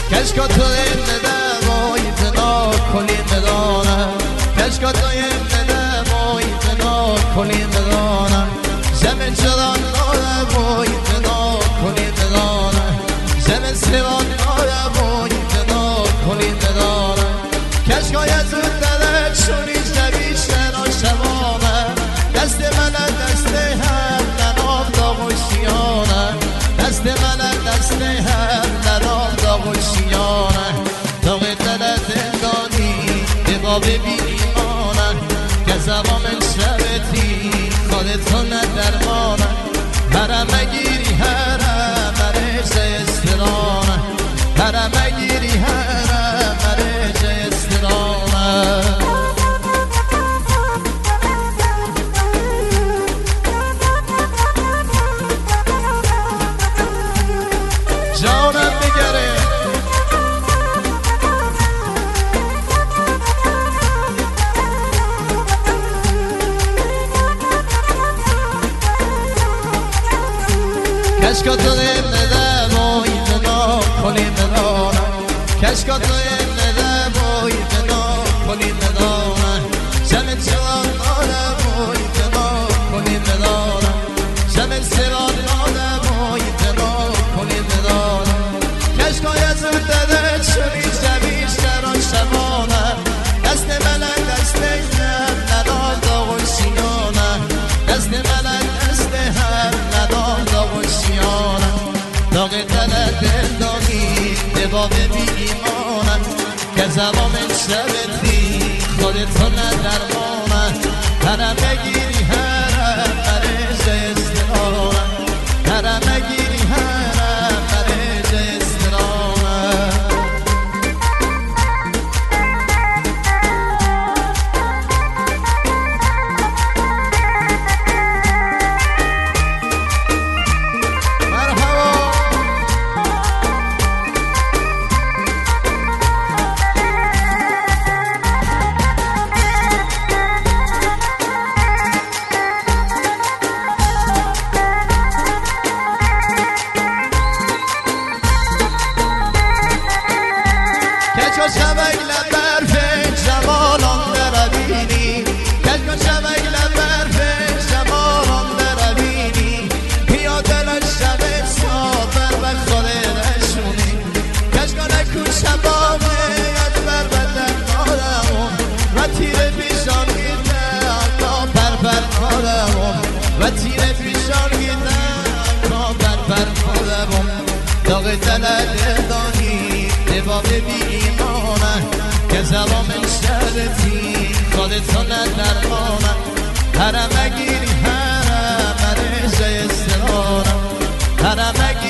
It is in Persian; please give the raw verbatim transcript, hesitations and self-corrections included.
کشکا تو این دمای بنا کلی بدانم کشکا تو این دمای بنا کلی بدانم زمین شدان نارمای بنا کلی بدانم زمین سوان نارمای بنا کلی بدانم کشکا یزود دلت شونی جویش تنا شوانم دست من دست هم ننام داغ و شیانم دست من دست هم ننام داغ و شیانم داغ دلت دانی دقا ببینیمانم که زبام شبتی خودتو ندرمانم هرم مگیری هرم مرج استرانم هرم مگیری هرم مرج استرانم جانم بگره کشکا تو نده بای بنا کلی بدانم کشکا تو نده بای بنا کلی بدانم زمین سوان ناده بای بنا کلی بدانم زمین سوان ناده بای بنا کلی بدانم کشکا یزود دده شوی جویش دران شبانم دست ملک دست هم ندان داغ و شیانم دست ملک دست هم ندان داغ و شیانم داغ دلت دلدانی دبا ببینیمانم که زبام شبتی خودتو ندرمانم هرم بگیری هرم مرج استرانم هرم بگیری هرم مرج استرانم کشکا شبک لبر فکر جمالان دربینی کشکا شبک لبر فکر جمالان دربینی بیا دلش شب سافر و خوده نشونی کشکا نکن شبامه یاد بر بدن نارمون و تیر پیشان گیده اکا پر پر نارمون و تیر پیشان گیده اکا پر پر نارمون داغ دلت دانی دبا ببینیمانم که زبام شبتی خودتو ندرمانم هرم مگیری هرم مرج استرانم هرم مگیری